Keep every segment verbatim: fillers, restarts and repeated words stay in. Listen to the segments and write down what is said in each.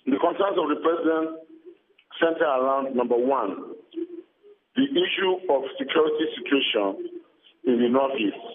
The concerns of the president center around, number one, the issue of security situation in the Northeast,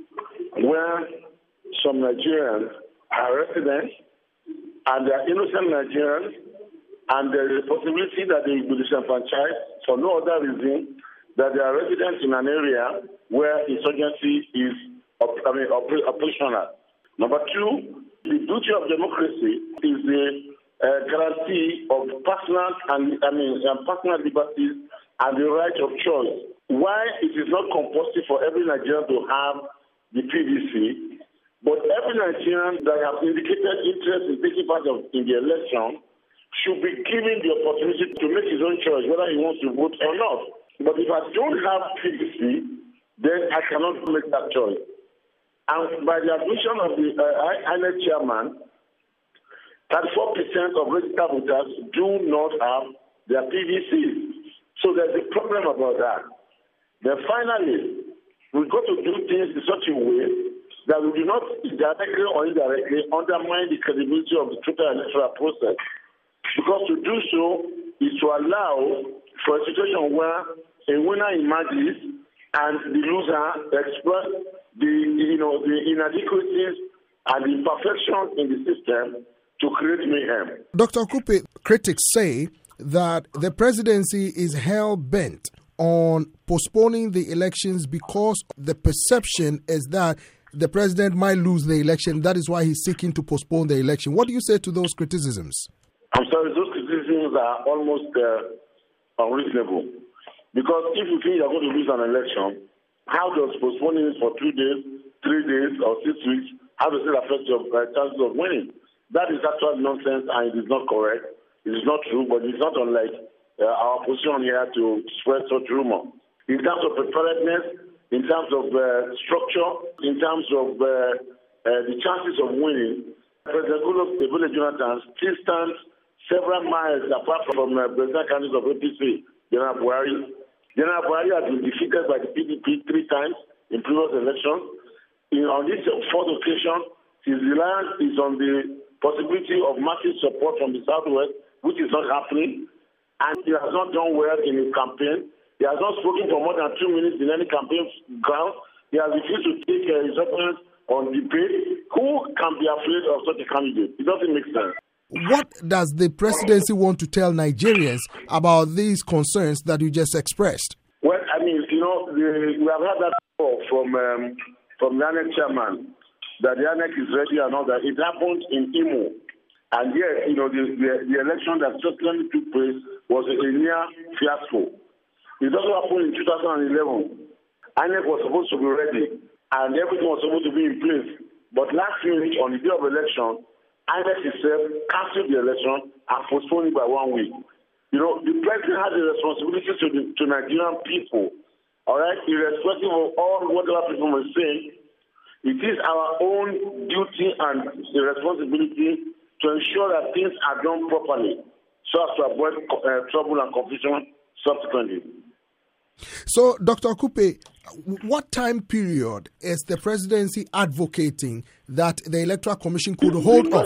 where some Nigerians are residents and they are innocent Nigerians, and there is a possibility that they will be disenfranchised for no other reason that they are residents in an area where insurgency is I mean, operational. Number two, the duty of democracy is the uh, guarantee of personal and I mean um, personal liberties and the right of choice. Why it is not compulsory for every Nigerian to have the P V C, but every Nigerian that has indicated interest in taking part of, in the election should be given the opportunity to make his own choice whether he wants to vote or not. But if I don't have P V C, then I cannot make that choice. And by the admission of the uh, I N E C chairman, thirty-four percent of registered voters do not have their P V C. So there's a problem about that. Then finally, we've got to do things in such a way that we do not directly or indirectly undermine the credibility of the total electoral process. Because to do so is to allow for a situation where a winner emerges and the loser express the you know the inadequacies and the imperfections in the system to create mayhem. Doctor Okupe, critics say that the presidency is hell-bent on postponing the elections because the perception is that the president might lose the election. That is why he's seeking to postpone the election. What do you say to those criticisms? I'm sorry, those criticisms are almost uh, unreasonable. Because if you think you're going to lose an election, how does postponing it for two days, three days, or six weeks, how does it affect your uh, chances of winning? That is actual nonsense and it is not correct. It is not true, but it's not unlike uh, our position here to spread such rumor. In terms of preparedness, in terms of uh, structure, in terms of uh, uh, the chances of winning, President Goodluck Ebele Jonathan still stands several miles apart from uh, president candidate of A P C, General Buhari. General Buhari has been defeated by the P D P three times in previous elections. In, on this fourth occasion, his reliance is on the possibility of massive support from the Southwest, which is not happening. And he has not done well in his campaign. He has not spoken for more than two minutes in any campaign ground. He has refused to take uh, his opponents on debate. Who can be afraid of such a candidate? It doesn't make sense. What does the presidency want to tell Nigerians about these concerns that you just expressed? Well, I mean, you know, the, we have heard that before from um, from the I N E C chairman, that the I N E C is ready and all that. It happened in Imo. And yes, you know, the, the, the election that subsequently took place was a, a near fiasco. It also happened in two thousand eleven. I N E C was supposed to be ready and everything was supposed to be in place. But last minute, on the day of election, I N E C itself cancelled the election and postponed it by one week. You know, the president has a responsibility to the to Nigerian people, all right, irrespective of all whatever people may say. It is our own duty and responsibility to ensure that things are done properly so as to avoid uh, trouble and confusion subsequently. So, Doctor Okupe, what time period is the presidency advocating that the Electoral Commission could the, hold the off?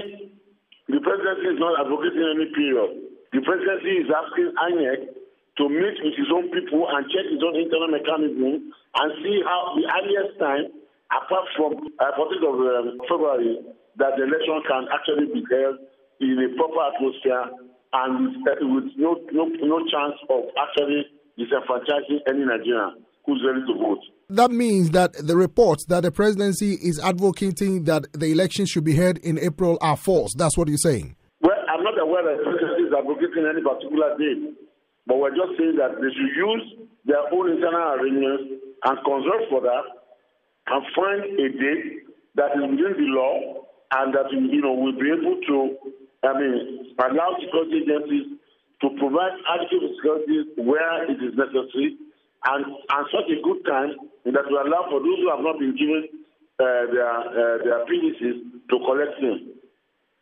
The presidency is not advocating any period. The presidency is asking I N E C to meet with his own people and check his own internal mechanism and see how the earliest time, apart from uh, fourteenth of um, February, that the election can actually be held in a proper atmosphere and with, uh, with no, no, no chance of actually disenfranchising any Nigerian who's ready to vote. That means that the reports that the presidency is advocating that the election should be held in April are false. That's what you're saying? Well, I'm not aware that the presidency is advocating any particular date, but we're just saying that they should use their own internal arrangements and consult for that and find a date that is within the law and that, you know, will be able to, I mean, allow security agencies to provide adequate security where it is necessary, and, and such a good time that will allow for those who have not been given uh, their uh, their P V Cs to collect them.